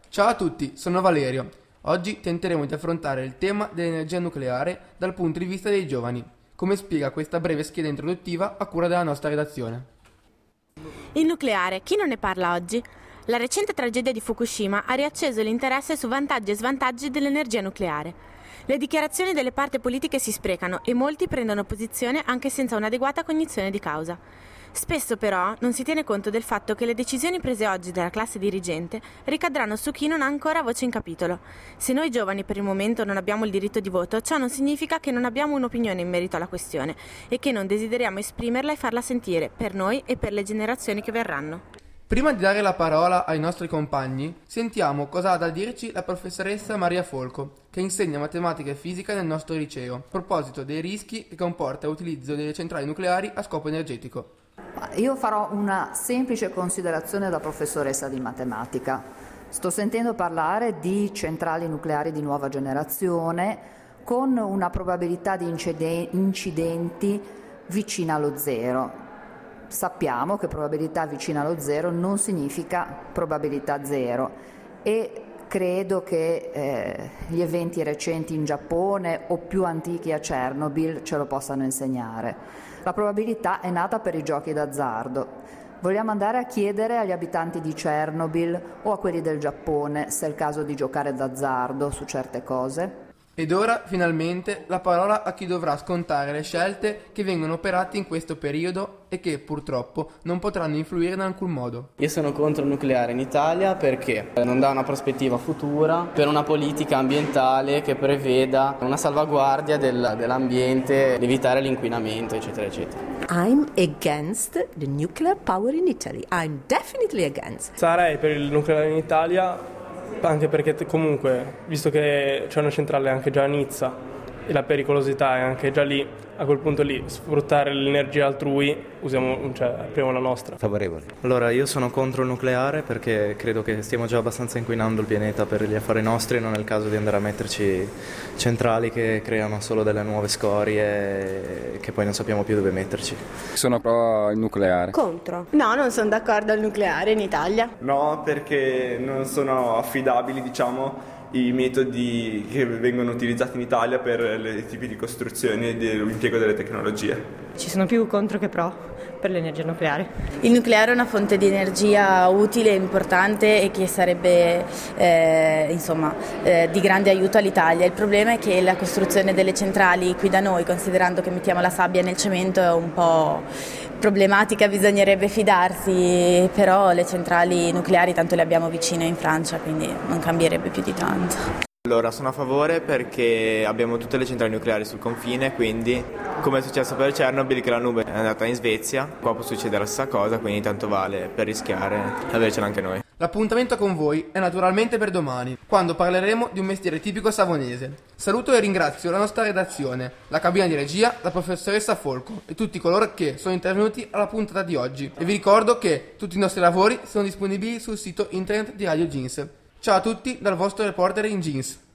Ciao a tutti, sono Valerio. Oggi tenteremo di affrontare il tema dell'energia nucleare dal punto di vista dei giovani, come spiega questa breve scheda introduttiva a cura della nostra redazione. Il nucleare, chi non ne parla oggi? La recente tragedia di Fukushima ha riacceso l'interesse su vantaggi e svantaggi dell'energia nucleare. Le dichiarazioni delle parti politiche si sprecano e molti prendono posizione anche senza un'adeguata cognizione di causa. Spesso però non si tiene conto del fatto che le decisioni prese oggi dalla classe dirigente ricadranno su chi non ha ancora voce in capitolo. Se noi giovani per il momento non abbiamo il diritto di voto, ciò non significa che non abbiamo un'opinione in merito alla questione e che non desideriamo esprimerla e farla sentire per noi e per le generazioni che verranno. Prima di dare la parola ai nostri compagni, sentiamo cosa ha da dirci la professoressa Maria Folco, che insegna matematica e fisica nel nostro liceo, a proposito dei rischi che comporta l'utilizzo delle centrali nucleari a scopo energetico. Io farò una semplice considerazione da professoressa di matematica. Sto sentendo parlare di centrali nucleari di nuova generazione con una probabilità di incidenti vicina allo zero. Sappiamo che probabilità vicina allo zero non significa probabilità zero e credo che gli eventi recenti in Giappone o più antichi a Chernobyl ce lo possano insegnare. La probabilità è nata per i giochi d'azzardo. Vogliamo andare a chiedere agli abitanti di Chernobyl o a quelli del Giappone se è il caso di giocare d'azzardo su certe cose? Ed ora, finalmente, la parola a chi dovrà scontare le scelte che vengono operate in questo periodo e che, purtroppo, non potranno influire in alcun modo. Io sono contro il nucleare in Italia perché non dà una prospettiva futura per una politica ambientale che preveda una salvaguardia dell'ambiente, evitare l'inquinamento, eccetera, eccetera. I'm against the nuclear power in Italy. I'm definitely against. Sarei per il nucleare in Italia anche perché comunque, visto che c'è una centrale anche già a Nizza e la pericolosità è anche già lì, a quel punto lì sfruttare l'energia altrui, apriamo la nostra. Favorevole. Allora, io sono contro il nucleare perché credo che stiamo già abbastanza inquinando il pianeta per gli affari nostri e non è il caso di andare a metterci centrali che creano solo delle nuove scorie che poi non sappiamo più dove metterci. Sono pro il nucleare. Contro. No, non sono d'accordo al nucleare in Italia. No, perché non sono affidabili, i metodi che vengono utilizzati in Italia per i tipi di costruzioni e l'impiego delle tecnologie. Ci sono più contro che pro per l'energia nucleare. Il nucleare è una fonte di energia utile e importante e che sarebbe di grande aiuto all'Italia. Il problema è che la costruzione delle centrali qui da noi, considerando che mettiamo la sabbia nel cemento, è un po' problematica, bisognerebbe fidarsi, però le centrali nucleari tanto le abbiamo vicine in Francia, quindi non cambierebbe più di tanto. Allora, sono a favore perché abbiamo tutte le centrali nucleari sul confine, quindi come è successo per Chernobyl che la nube è andata in Svezia, qua può succedere la stessa cosa, quindi tanto vale per rischiare avercela anche noi. L'appuntamento con voi è naturalmente per domani, quando parleremo di un mestiere tipico savonese. Saluto e ringrazio la nostra redazione, la cabina di regia, la professoressa Folco e tutti coloro che sono intervenuti alla puntata di oggi. E vi ricordo che tutti i nostri lavori sono disponibili sul sito internet di Radio Jeans. Ciao a tutti dal vostro reporter in jeans.